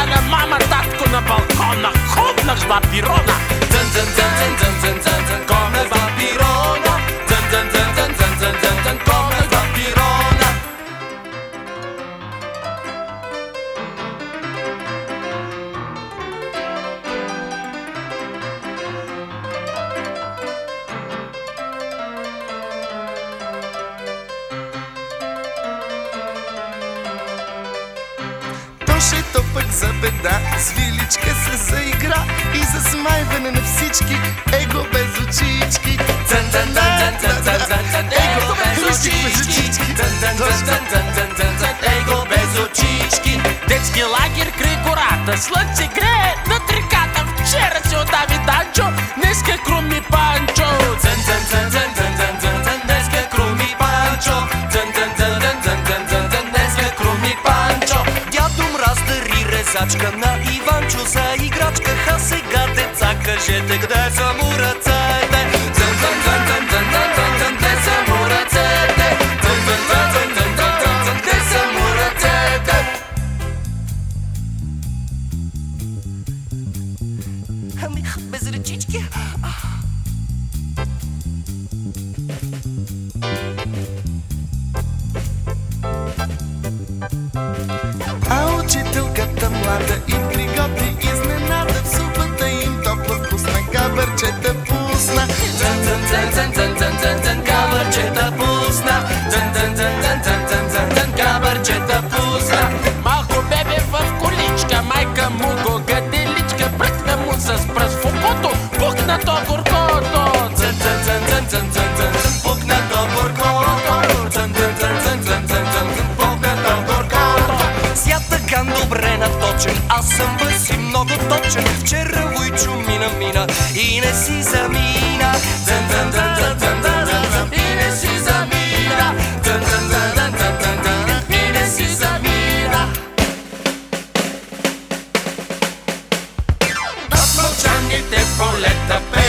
на мама, татко на балкона, хубнах с папирона. Дзън, дзън, дзън, дзън, дзън, дзън, дзън, коме с папирона. Дзън, дзън, дзън, дзън, дзън, дзън, дзън, дзън, коме с папирона. Тошето пък за беда, с Виличка се заигра и за смайване на всички его без очички. Дзън, дзън, дзън, дзън, дзън, дзън, дзън, его без очички. Дзън, дзън, дзън, дзън, дзън, дзън, дзън, дзън, его без очички. Детски лагер край гората, слънце грее над реката. Вчера си одави Данчо, днеска круми Панчо. Дзън, дзън, дзън, дзън, дзън, дзън, дзън, дзън, днеска круми Панчо. Дзън, дзън, дзън, дзън, дзън, дзън, дзън, дзън, днеска круми Панчо. Дядо Мраз дари резачка на Иванчо за играчка. Ха сега, деца, кажете къде са му ръцете. Дзън, дзън, дзън, дзън, дзън, дзън, дзън, дзън, къде са му ръцете. Дзън, дзън, дзън, дзън, дзън, дзън, дзън, дзън, къде са му ръцете. Ами, без ръчички. А учителката млада им приготви изненада. В супата им топла вкусна габърчета пусна. Дзън, дзън, дзън, дзън, дзън, дзън, дзън, дзън, габърчета пусна. Дзън, дзън, дзън, дзън, дзън, дзън, дзън, дзън, габърчета пусна. Малко бебе в количка, майка му го гаделичка. Бръкна му с пръст в окото, пукна то горкото. Дзън, дзън, дзън, дзън, дзън, дзън, дзън, пукна то горкото. Дзън, дзън, дзън, дзън, дзън, дзън, дзън, пукна то горкото. Святъкан добре наточен, аз съм бъси много точен. Вчера Войчо мина и не си замина. Дзън, дзън, дзън, дзън, дзън, дзън, дзън, дзън, и не си замина. Дзън, дзън, дзън, дзън, дзън, дзън, дзън, и не си замина. Над мълчаните полета